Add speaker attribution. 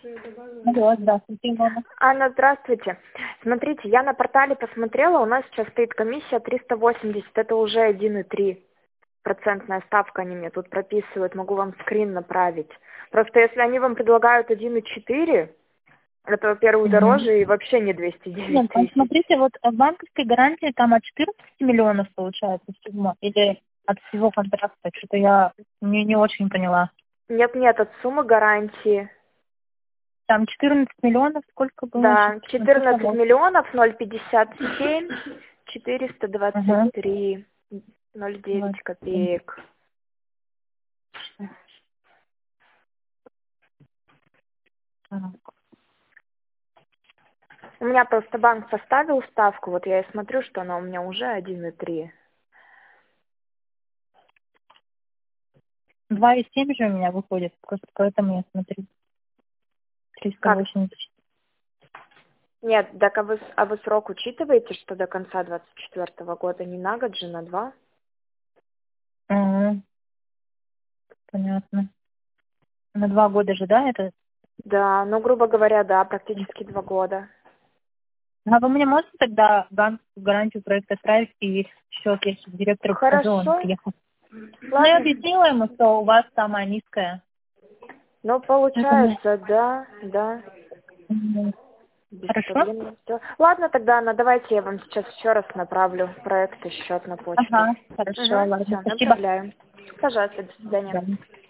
Speaker 1: Алло, здравствуйте, Илона.
Speaker 2: Анна, здравствуйте. Смотрите, я на портале посмотрела, у нас сейчас стоит комиссия 380, это уже 1,3% ставка они мне тут прописывают, могу вам скрин направить. Просто если они вам предлагают 1,4, это, во-первых,
Speaker 1: Мгм.
Speaker 2: дороже и вообще не 209
Speaker 1: Нет, а
Speaker 2: тысяч.
Speaker 1: смотрите, вот в банковской гарантии там от 14 миллионов получается сумма или от всего контракта? Что-то я не очень поняла.
Speaker 2: Нет, от суммы гарантии.
Speaker 1: Там 14 миллионов, сколько было? Сейчас
Speaker 2: Да,
Speaker 1: посмотрю
Speaker 2: 14
Speaker 1: сама.
Speaker 2: миллионов 057
Speaker 1: Ага.
Speaker 2: 423 0,9
Speaker 1: 27.
Speaker 2: копеек.
Speaker 1: Так.
Speaker 2: У меня просто банк поставил ставку, вот я и смотрю, что она у меня уже 1,3.
Speaker 1: 2,7 же у меня выходит, просто поэтому я смотрю.
Speaker 2: Как?
Speaker 1: 380.
Speaker 2: Нет, так а вы срок учитываете, что до конца 24 года не на год же, на 2?
Speaker 1: Ага, понятно. На 2 года же, да, это?
Speaker 2: Да, ну, грубо говоря, да, практически 2 года.
Speaker 1: А вы мне можете тогда банковскую гарантию проекта отправить и счет, если директору покажу, он
Speaker 2: Хорошо,
Speaker 1: приехал? Ну, я
Speaker 2: ладно.
Speaker 1: объяснила ему, что у вас самая низкая.
Speaker 2: Ну,
Speaker 1: Поэтому...
Speaker 2: получается, да,
Speaker 1: Мгм.
Speaker 2: без
Speaker 1: Хорошо?
Speaker 2: проблем. Всё. Ладно, тогда, Анна, давайте я вам сейчас еще раз направлю проект и счет на почту.
Speaker 1: Ага, хорошо,
Speaker 2: Угу,
Speaker 1: ладно,
Speaker 2: все,
Speaker 1: спасибо.
Speaker 2: направляю. Пожалуйста, до
Speaker 1: До
Speaker 2: свидания.
Speaker 1: свидания.